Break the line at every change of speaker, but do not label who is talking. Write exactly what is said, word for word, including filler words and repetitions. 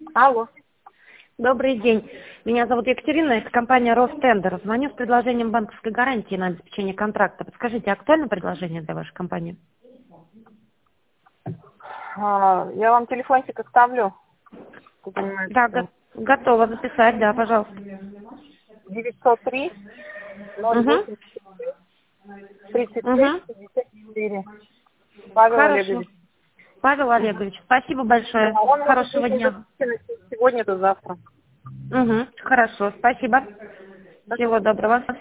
Алло.
Добрый день. Меня зовут Екатерина, это компания Ростендер. Звоню с предложением банковской гарантии на обеспечение контракта. Подскажите, актуально предложение для вашей компании?
А, я вам телефончик оставлю. Вы понимаете,
Да,
что?
го- готова записать, да, пожалуйста.
девятьсот три ноль
Угу.
восемь тридцать
Угу.
шесть пятьдесят четыре. Павел
Хорошо.
Олегович.
Павел Олегович, спасибо большое.
Да, он может быть
Хорошего
не
дня.
запущен сегодня, то завтра.
Угу. Хорошо, спасибо.
До
Всего доброго.